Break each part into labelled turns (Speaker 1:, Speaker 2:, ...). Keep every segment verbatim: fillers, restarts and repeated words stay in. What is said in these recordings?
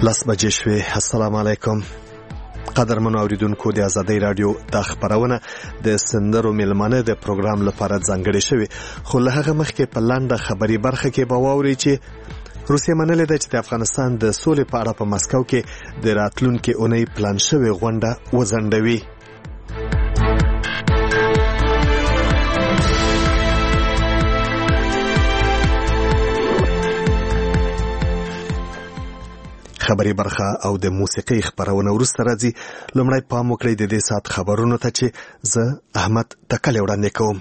Speaker 1: لس بجې شوې. السلام علیکم قدرمنو اوریدونکو، د آزادۍ رادیو د خبرونه د سندرو میلمانه د پروګرام لپاره ځانګړې شوې، خو له هغه مخکې په لنډه خبري برخه کې به واورئ چې روسیه منلې ده چې د افغانستان د سولې په اړه په مسکو کې د راتلونکي اونۍ پلان شوې غونډه وځنډوي. خبري برخه او د موسیقي خبرونه ورسته راځي. لومړی پام وکړئ د دې سات خبرونو ته چې زه احمد تکل وړاندې کوم.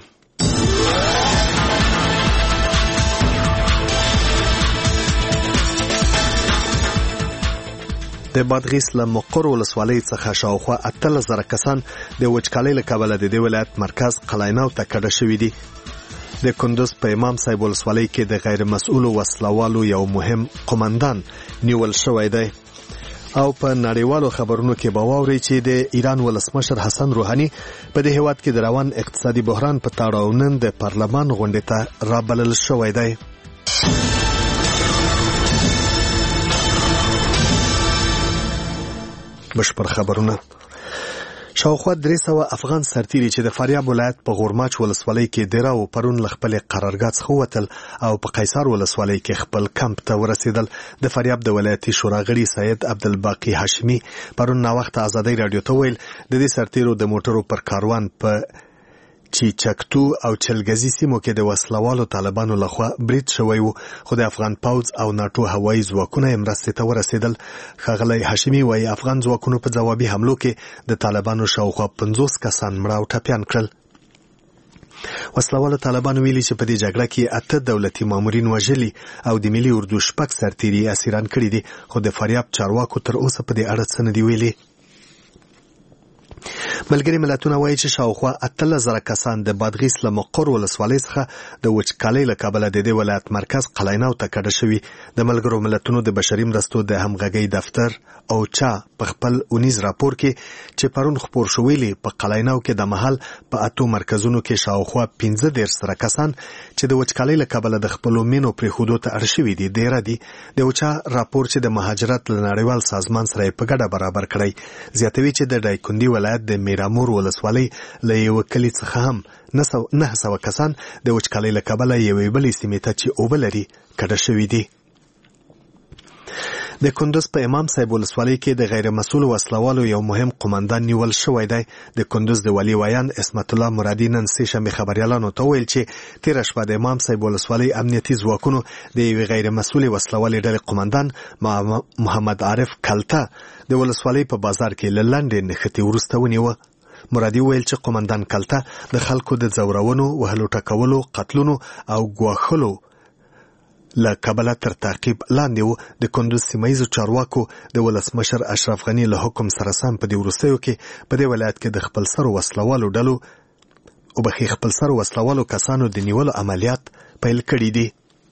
Speaker 1: د بادغیس له مقر ولسوالۍ څخه شاوخوا اتلس زره کسان د وچکالۍ له کبله د دې ولایت مرکز قلایناو ته کډه شوي دي. د کندوز په امام صاحب ولسوالۍ کې د غیر مسؤلو وسلوالو یو مهم قومندان نیول شوی دی. او په نړیوالو خبرونو کې به واورئ چې د ایران ولسمشر حسن روحاني په دې هیواد کې د روان اقتصادي بحران په تړاو نن د پارلمان غونډې ته رابلل شوی دی. بشپړ خبرونه. شاوخوا درې سوه افغان سرتیري چې د فاریاب ولایت په غورماچ ولسوالۍ کې دیره او پرون له خپلې قرارګاه څخه ووتل او په قیصار ولسوالۍ کې خپل کمپ ته ورسېدل. د فاریاب د ولایتي شورا غړي سید عبدالباقي هاشمي پرون ناوخته آزادۍ رادیو ته ویل د دې سرتیرو د موټرو پر کاروان په چې چکتو او چلګزي سیمو کې د وسلوالو طالبانو لخوا برید شوی و، خو د افغان پوځ او ناټو هوایي ځواکونه یې مرستې ته ورسېدل. ښاغلی هاشمي وایي افغان ځواکونو په ځوابي حملو کې د طالبانو شاوخوا پنځوس کسان مړه او ټپیان کړل. وسلوالو طالبانو ویلي چې په دې جګړه کې اته دولتي مامورین وژلي او د ملي اردو شپږ سرتیري اسیران کړي دي، خو د فاریاب چارواکو تر اوسه په دې اړه څه نه دي ویلي. ملګري ملتونه وایي چې شاوخوا اتلس زره کسان د بادغیس له مقر ولسوالۍ څخه د وچکالۍ له کبله د دې ولایت مرکز قلایناو ته کډه شوي. د ملګرو ملتونو د بشري مرستو د همغږۍ دفتر او چا په خپل اونیز راپور کې چې پرون خپور شوی په قلایناو کې د مهال په اتو مرکزونو کې شاوخوا پنځه دېرش زره کسان چې د وچکالۍ له کبله د خپلو مینو پرېښودو ته اړ شوي دي ډېره دي. د چا راپور چې د مهاجرت له نړیوال سازمان سره په ګډه برابر کړی زیاتوي چې د دایکندي ولایت د میرامور ولسوالۍ له یو کلي څخه هم نه سوه کسان د وچکالۍ له کبله یوې بلې سیمې ته چې اوبه لري کډه شوي دي. د کندوز په امام صاحب ولسوالۍ کې د غیر مسؤلو وسلوالو یو مهم قومندان نیول شوی دی. د کندوز د والي ویان اسمت الله مرادي نن سې شنبې خبریالانو ته ویل چې تېره شپه د امام صاحب ولسوالۍ امنیتي ځواکونو د یوې غیر مسؤلې وسلوالې ډلې قومندان محمد عارف کلته د ولسوالۍ په بازار کې له لنډې نښتې وروسته ونیوه. مرادي ویل چې قومندان کلته د خلکو د ځورونو، وهلو ټکولو، قتلونو او ګواښلو له کبله تر تعقیب لاندې و. د کندوز سیمهیزو چارواکو د ولسمشر اشرف غني له حکم سره سم په دې وروستیو کې په دې ولایت کې د خپل سرو وسلوالو ډلو او بخې خپل سرو وسلوالو کسانو د نیولو عملیات پیل کړي دي.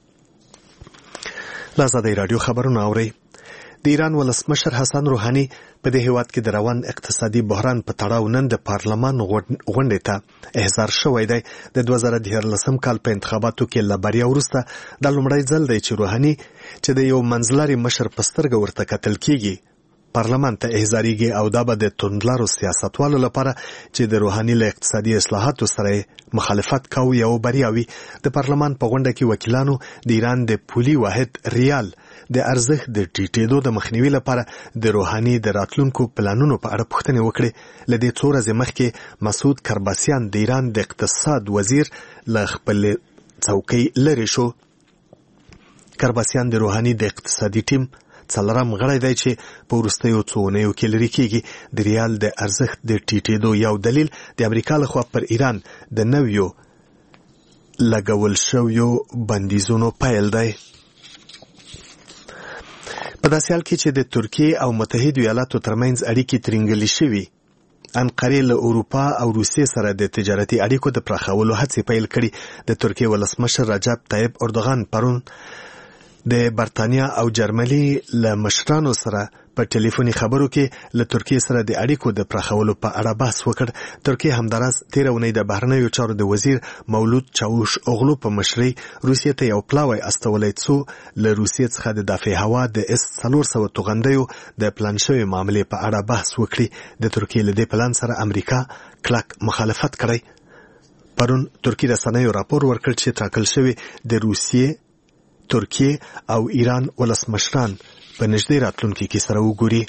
Speaker 1: له آزادۍ راډیو خبرونه اورئ. د ایران ولسمشر حسن روحاني په دې هیواد کې د روان اقتصادي بحران په تړاو نن د پارلمان غونډې ته احضار شوی دی. د دوه زره دیارلسم کال په انتخاباتو کې له بریا وروسته دا لومړی ځل دی چې روحاني چې د یو منځلاري مشر په سترګه ورته کتل کېږي پارلمان ته احضاریږي، او دا به د توندلارو سیاستوالو لپاره چې د روحاني له اقتصادي اصلاحاتو سره مخالفت کوي یو بریا وي. د پارلمان په غونډه کې وکیلانو د ایران د پولي واحد ریال د ارزښت د ټیټېدو د مخنیوي لپاره د روحاني د راتلونکو پلانونو په اړه پوښتنې وکړې. له دې څو ورځې مخکې مسعود کرباسیان د ایران د اقتصاد وزیر له خپل څوکۍ لرې شو. کرباسیان د روحاني د اقتصادي ټیم څلورم غړی دی چې په وروستیو څو اونیو کې لرې کېږي. د ریال د ارزښت د ټیټېدو یو دلیل د امریکا لخوا پر ایران د نویو لګول شویو بندیزونو پیل دی. په داسې حال کې چې د ترکیې او متحدو ایالاتو ترمنځ اړیکې ترینګلې شوي، انقرې له اروپا او روسیې سره د تجارتي اړیکو د پراخولو هڅې پیل کړي. د ترکیې ولسمشر رجب طیب اردوغان پرون د برتانیا او جرمني له مشرانو سره په ټلیفوني خبرو کې له ترکیې سره د اړیکو د پراخولو په اړه بحث وکړ. ترکیې همداراز تیر اونۍ د بهرنیو چارو د وزیر مولود چاوش اوغلو په مشرۍ روسیې ته یو پلاوی استولی څو له روسیې څخه د دفاع هوا د اس څلور سوه توغندیو د پلان شوې معاملې په اړه بحث وکړي. د ترکیې له دې پلان سره امریکا کلک مخالفت کړی. پرون ترکی رسنیو راپور ورکړ چې ټاکل شوی د روسیې، ترکیې او ایران ولسمشران په نږدې راتلونکي کې سره وګوري.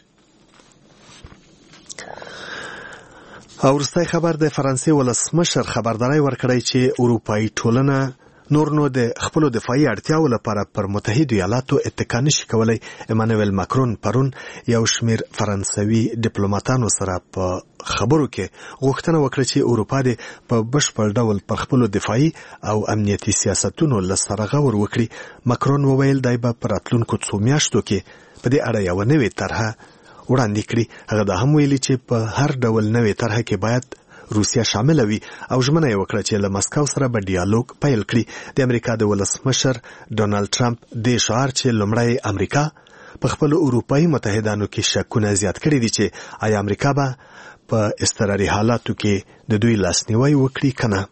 Speaker 1: او وروستی خبر د فرانسې ولسمشر خبرداری ورکړی چې اروپایي ټولنه نور نو د خپلو دفاعي اړتیاو لپاره پر متحدو ایالاتو اتکا نشي کولی. ایمانویل ماکرون پرون یو شمیر فرانسوي ډیپلوماتانو سره په خبرو کې غوښتنه وکړه چې اروپا د په بشپړ ډول پر خپلو دفاعي او امنیتي سیاستونو له سره غور وکړي. ماکرون وویل دی به په راتلونکو څو میاشتو کې په دې اړه یوه نوې طرحه وړاندې کړي. هغه دا هم ویلي چې په هر ډول نوې طرحه کې باید روسیا شامل وي او ژمنه یې وکړه چې له مسکو سره به ډیالوګ پیل کړي. د امریکا د ولسمشر ډونالد ټرمپ د شعار چې لومړی امریکا په خپل اروپایي متحدانو کې شکونه زیات کړي دي چې آیا امریکا به په اضطراري حالاتو کې د دوی لاسنیوی وکړي کنه.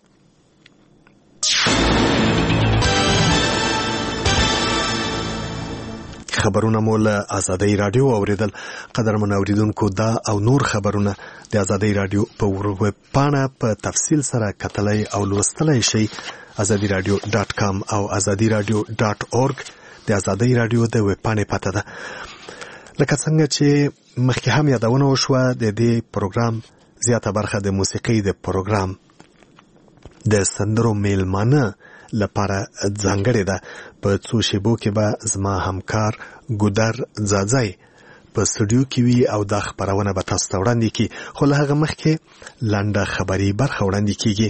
Speaker 1: خبرونه مو له آزادۍ رادیو اوریدل. قدرمن اوریدونکو دا او نور خبرونه د آزادۍ رادیو په ویب پاڼه په تفصیل سره کتلای او لوستلای شئ. آزادۍ رادیو ډاټ کام او آزادۍ رادیو ډاټ اورګ د آزادۍ رادیو د ویب پاڼې پته ده. لکه څنګه چې مخکې هم یادونه وشوه د دې پروګرام زیاته برخه د موسیقۍ د پروګرام د سندرو میلمانه لپاره ځانګړې ده. په څو شیبو کې به زما همکار ګودر ځاځی په سټوډیو کې وي او دا خبرونه به تاسو ته وړاندې کړي. خو له هغه مخکې لنډه خبري برخه وړاندې کیږي.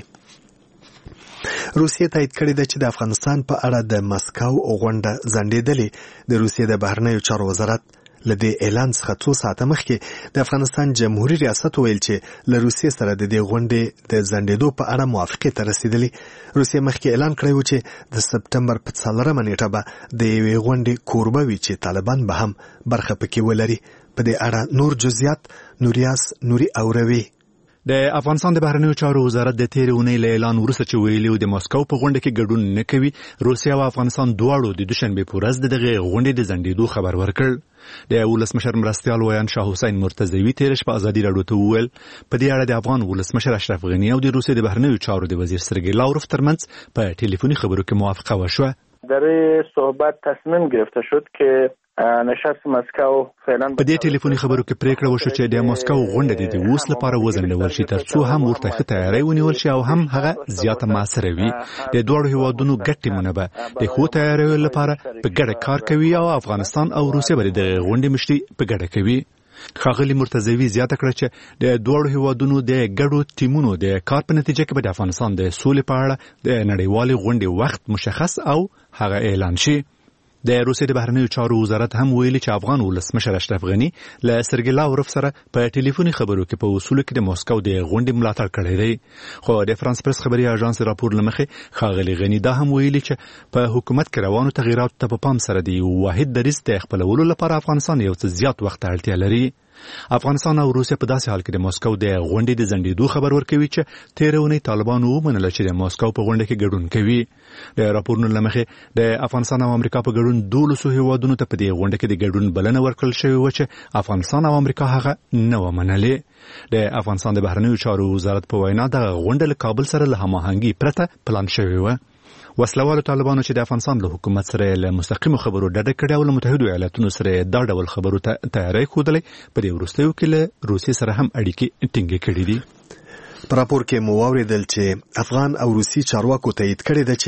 Speaker 1: روسیې تایید کړې ده چې د افغانستان په اړه د مسکو غونډه ځنډېدلې. د روسیې د بهرنیو چارو وزارت له دې اعلان څخه څو ساعته مخکې د افغانستان جمهوریت ریاست ویل چې له روسیې سره د دې غونډې د ځنډېدو په اړه موافقې ته رسیدلې. روسیې مخکې اعلان کړی و چې د سپټمبر په څلورمه نیټه به د یوې غونډې کوربه وي چې طالبان به هم برخه پکې ولري. په دې اړه نور جزئیات نوریاس نوري اوروي.
Speaker 2: د افغانستان د بهرنیو چارو وزارت د تیر اونۍ له اعلان وروسته چې ویلي د مسکو په غونډه کې ګډون نه کوي، روسیا او افغانستان دواړو د دوشنبه په ورځ دغه غونډې د ځنډېدو خبر ورکړ. د ولسمشر مرستیال ویان شاه حسین مرتضوی تیرش په ازادي راډیو ته وویل په دې اړه د افغان ولسمشر اشرف غنی او د روسیې د بهرنیو چارو د وزیر سرگئی لاوروف ترمنځ په ټلیفوني خبرو کې موافقه وشوه.
Speaker 3: در صحبت تصمیم گرفته شد که نشست مسکو فعلا
Speaker 2: په دې ټلیفوني خبرو کې پریکړه وشو چې د مسکو غونډه د اوس لپاره وزنډول شي ترڅو هم ورته ښه تیاری ونیول شي او هم هغه زیاته موثره وي. د دوړو هیوادونو ګټې منبه د خو تیاری لپاره په ګډه کار کوي او افغانستان او روسیه بری د غونډې مشري په ګډه کوي. ښاغلي مرتضوی زیاته کړه چې د دوړو هیوادونو د ګډو ټیمونو د کار په نتیجه کې به د افغانستان د سولې په اړه د نړیوالې غونډې وخت مشخص او هغه اعلان شي. د روسیې د بهرنیو چارو وزارت هم ویلي چې افغان ولسمشر اشرف غنی له سرگئی لاوروف سره په ټلیفوني خبرو کې په اصولو کې د مسکو د غونډې ملاتړ کړی دی. خو د فرانس پریس خبري اژانس راپور لمخې ښاغلي غنی دا هم ویلي چې په حکومت کې روانو تغیراتو ته په پام سره دی واحد دریځ د خپلولو لپاره افغانستان یو څه زیات وخت اړتیا لري. افغانستان او روسیه په داسې حال کې د مسکو د غونډې د ځنډېدو خبر ورکوي چې تیر اونۍ طالبانو ومنله چې د مسکو په غونډه کې ګډون کوي. د راپورونو لمخې د افغانستان او امریکا په ګډون دولسو هیوادونو ته په دې غونډه کې د ګډون بلنه ورکړل شوې وه چې افغانستان او امریکا هغه نه و منلې. د افغانستان د بهرنیو چارو وزارت په وینا دغه غونډه له کابل سره له هماهنګي پرته پلان شوې وه. وسلوالو طالبانو چې د افغانستان له حکومت سره له مستقیمو خبرو ډډه کړې او له متحدو ایالاتونو سره دا ډول خبرو ته تیاری ښودلی په دې وروستیو کې له روسیې سره هم اړیکې ټینګې کړې دي.
Speaker 1: په راپور کې مو واورېدل چې افغان او روسي چارواکو تایید کړې ده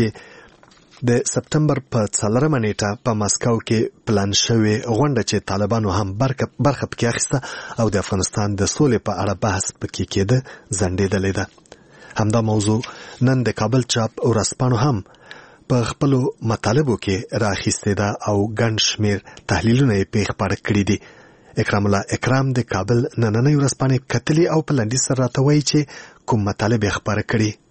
Speaker 1: چې د سپټمبر په څلورمه نیټه په مسکو کې پلان شوې غونډه چې طالبانو هم برخه پکې اخیسته او د افغانستان د سولې په اړه بحث پکې کېده ځنډېدلې ده. همدا موضوع نن د کابل چاپ ورځپاڼو هم په خپلو مطالبو کې راخیستې ده او ګڼ شمېر تحلیلونه یې پرې خپاره کړي دي. اکرام الله اکرام د کابل نننۍ ورځپاڼې کتلې او په لنډیز سره راته وایي چې کوم مطالب یې خپاره کړي.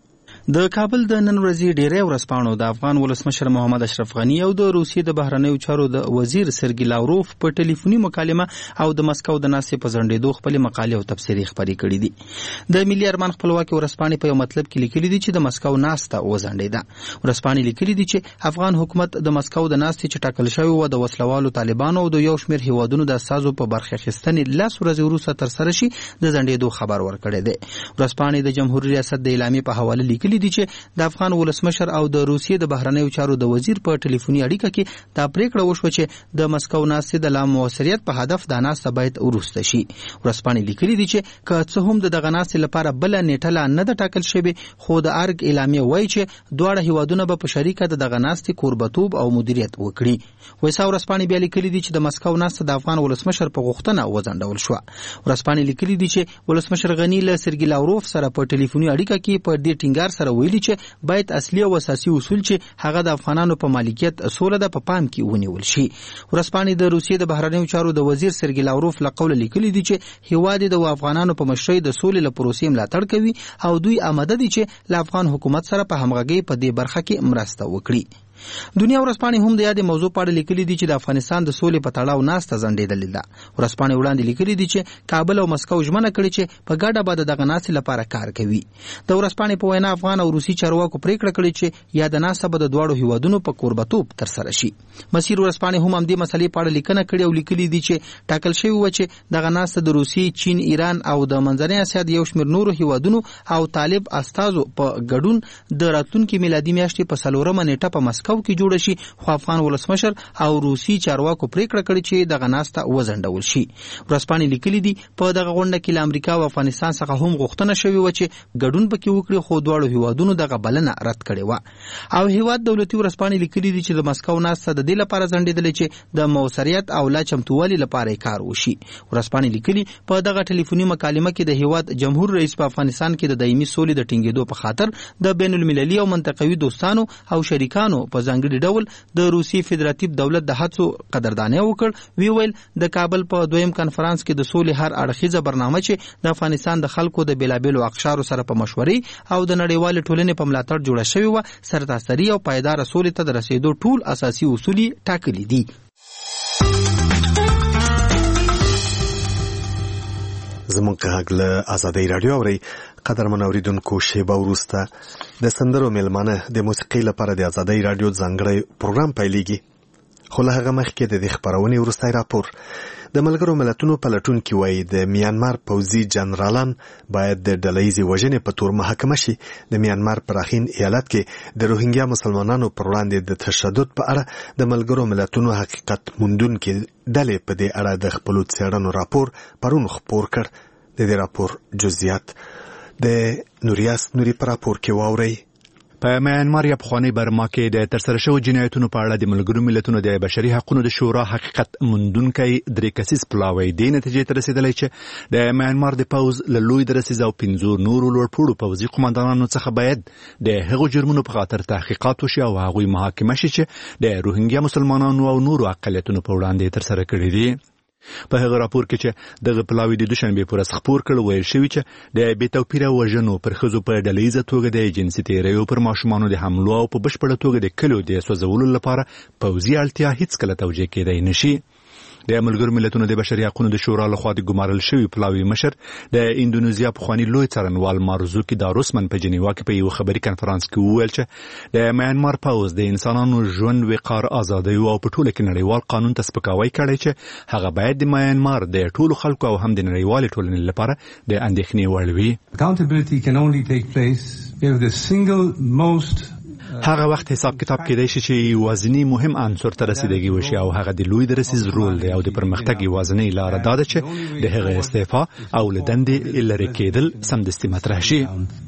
Speaker 4: د کابل د نن ورځې ډیری ورځپاڼو د افغان ولسمشر محمد اشرف غنی او د روسیې د بهرنیو چارو د وزیر سرګی لاوروف په ټلیفوني مکالمه او د مسکو د ناستې په ځنډېدو خپل مقالې او تبصرې خپرې کړې دي. د ملي ارمان خپلواکي ورځپاڼې په یو مطلب کې لیکلي دي چې د مسکو ناسته وځنډېده. ورځپاڼې لیکلي دي چې افغان حکومت د مسکو د ناستې چې ټاکل شوی و د وسلوالو طالبانو او د یو شمېر هیوادونو د استازو په برخه اخیستنې لس ورځې وروسته ترسره شي د ځنډېدو خبر ورکړی دی. ورځپاڼې د جمهوریت ریاست د اعلامیې په حواله لیکلي دي چې د افغان ولسمشر او د روسیې د بهرنیو چارو د وزیر په ټلیفوني اړیکه کې دا پریکړه وشوه چې د مسکو ناستې د لا موثریت په هدف دا ناسته باید وروسته شي. ورځپاڼې لیکلي دي چې که څه هم د دغه ناستې لپاره بله نیټه لا نه ده ټاکل شوې، خو د ارګ اعلامیه وایي چې دواړه هیوادونه به په شریکه د دغه ناستې کوربتوب او مدیریت وکړي. ویسا ورځپاڼې بیا لیکلي دي چې د مسکو ناسته د افغان ولسمشر په غوښتنه وځنډول شوه. ورځپاڼې لیکلي دي چې ولسمشر غنی له سرګی لاوروف سره په ټلیفوني اړیکه کې په دې ټینګار سره ویلي چې باید اصلي او اساسي اصول چې هغه د افغانانو په مالکیت سوله ده په پام کې ونیول شي. ورځپاڼې د روسیې د بهرنیو چارو د وزیر سرګی لاوروف له قوله لیکلي دي چې هیواد د افغانانو په مشرۍ د سولې له پروسې ملاتړ کوي او دوی آماده دي چې له افغان حکومت سره په همغږۍ په دې برخه کې مرسته وکړي. دنیا ورځپاڼې هم د یادې موضوع په اړه لیکلي دي چې د افغانستان د سولې په تړاو ناسته ځنډېدلې ده. ورځپاڼې وړاندې لیکلي دي چې کابل او مسکو ژمنه کړې چې په ګډه به د دغه ناستې لپاره کار کوي. د ورځپاڼې په وینا افغان او روسي چارواکو پریکړه کړې چې یا د ناسته به د دواړو هیوادونو په کوربتوب ترسره شي. مسیر ورځپاڼې هم همدې مسلې په اړه لیکنه کړې او لیکلي دي چې ټاکل شوی و چې دغه ناسته د روسي، چین، ایران او د منځنۍ اسیا د یو شمېر نورو هیوادونو او طالب استازو په ګډون د راتلونکي میلادي میاشتې په څلورمه نیټه په مسکو کې جوړه شي، خو افغان ولسمشر او روسي چارواکو پریکړه کړې چې دغه ناسته وځنډول شي. ورځپاڼې لیکلي دي په دغه غونډه کې له امریکا او افغانستان څخه هم غوښتنه شوې وه چې ګډون پکې وکړي، خو دواړو هیوادونو دغه بلنه رد کړې وه. او هیواد دولتي ورځپاڼې لیکلي دي چې د مسکو ناسته د دې لپاره ځنډېدلې چې د موثریت او لا چمتووالي لپاره کار وشي. ورځپاڼې لیکلي په دغه ټلیفوني مکالمه کې د هیواد جمهور رئیس په افغانستان کې د دایمي سولې د ټینګېدو په خاطر د بین المللي او منطقوي دوستانو او شریکانو په ځانګړي ډول د روسي فدراتیو دولت د هڅو قدرداني وکړ. وی ویل د کابل په دویم کنفرانس کې د سولې هر اړخیزه برنامه چې د افغانستان د خلکو د بیلابیلو اقشارو سره په مشورې او د نړیوال ټولنې په ملاتړ جوړه شوې و، سرتاسري او پایدار سولې ته د رسیدو ټول اساسي اصول ټاکلي دي.
Speaker 1: زمونږ غږ له ازادۍ راډیو اورئ. قدرمن اوریدونکو، شیبه وروسته د سندرو میلمانه د موسیقۍ لپاره د ازادۍ راډیو ځانګړی پروګرام پیلېږي. خو له هغه مخکې د دې خپرونې وروستی راپور. د ملګرو ملتونو پلټونکي وایي د میانمار پوځي جنرالان باید د ډلهیزې وژنې په تور محاکمه شي. د میانمار په راخین ایالت کې د روهینګیا مسلمانانو پر وړاندې د تشدد په اړه د ملګرو ملتونو حقیقت موندونکي ډلې په دې اړه د خپلو څېړنو راپور پرون خپور کړ. د دې راپور جزئیات د نوریاس نوري پر راپور کې واورئ.
Speaker 2: په میانمار یا پخوانی برما کې د ترسره شوو جنایتونو په اړه د ملګرو ملتونو د بشري حقوقو د شورا حقیقت موندونکی درې کسیز پلاوی د نتیجې ته رسیدلی چې د میانمار د پوز له لوی درسیز او پنځو نورو لوړپوړو پوځي قوماندانانو څخه باید د هغو جرمونو په خاطر تحقیقات وشي او هغوی محاکمه شي چې د روهینګیا مسلمانانو او نورو اقلیتونو په وړاندې ترسره کړي دي. په هغه راپور کې چې دغه پلاوی د دوشنبه پر ورځ خپور کړ ویل شوی چې د بې توپیره وژنو پر ښځو په ډلهیزه توګه د جنسي تیریو پر ماشومانو د حملو او په بشپړه توګه د کلیو د سوځولو لپاره پوځي اړتیا هیڅکله توجیه کېدای نشي. د ملګرو ملتونو د بشري حقوقو د شورا لخوا د ګمارل شوی پلاوی مشر د اندونیزیا پخوانی لوی څارنوال مارزوکی داروسمن په جنیوا کې په یو خبري کنفرانس کې وویل چې د میانمار پوز د انسانانو ژوند، وقار، ازادي او په ټوله کې نړیوال قانون ته سپکاوی کړی چې هغه باید د میانمار د ټولو خلکو او هم د نړیوال ټولنې لپاره د اندېښنې وړ وي.
Speaker 5: Accountability can only take place if the single most
Speaker 2: هغه وخت حساب کتاب کېدای شي چې یوازینی مهم عنصر ته رسیدګي وشي او هغه د لوی درسیز رول دی او د پرمختګ یوازینی لاره دا ده چې د هغه استعفا او له دندې لرې کېدل سمدستي مطرح شي.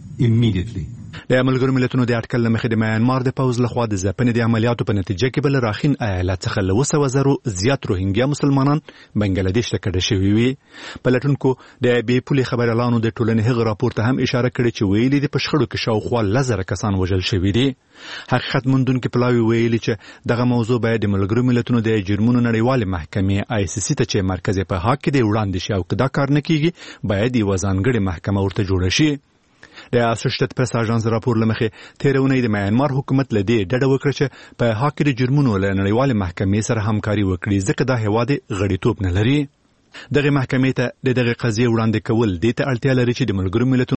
Speaker 2: د ملګرو ملتونو د اټکل مخې د میانمار د پوز لخوا د ځپنې د عملیاتو په نتیجه کې بل راخین ایالت څخه له وسه وزرو زیات روهینګیا مسلمانان بنگلاديش ته کډه شوي وي. پلټونکو د بې پولې خبريالانو د ټولنې هغه راپور ته هم اشاره کړې چې ویلي دي په شخړو کې شاوخوا لزر کسان وژل شوي دي. حقیقت موندونکي پلاوی ویلي چې دغه موضوع باید د ملګرو ملتونو د جرمونو نړیوال محکمې آی سی سی ته چې مرکز په حق کې دی وړاندې شي او که دا کار نه کیږي باید یو ځانګړې محکمه ورته جوړه شي. د اسوسییټډ پریس اژانس راپور لمخې تیرونی د میانمار حکومت لدی ډډه وکړه چې په حق د جرمونو له نړیوال محکمې سره همکاري وکړي ځکه دا هیواد غړیتوب نه لري. دغه محکمې ته د دغه قضیې وړاندې کول د ته اړتیا لري چې د ملګرو ملتونو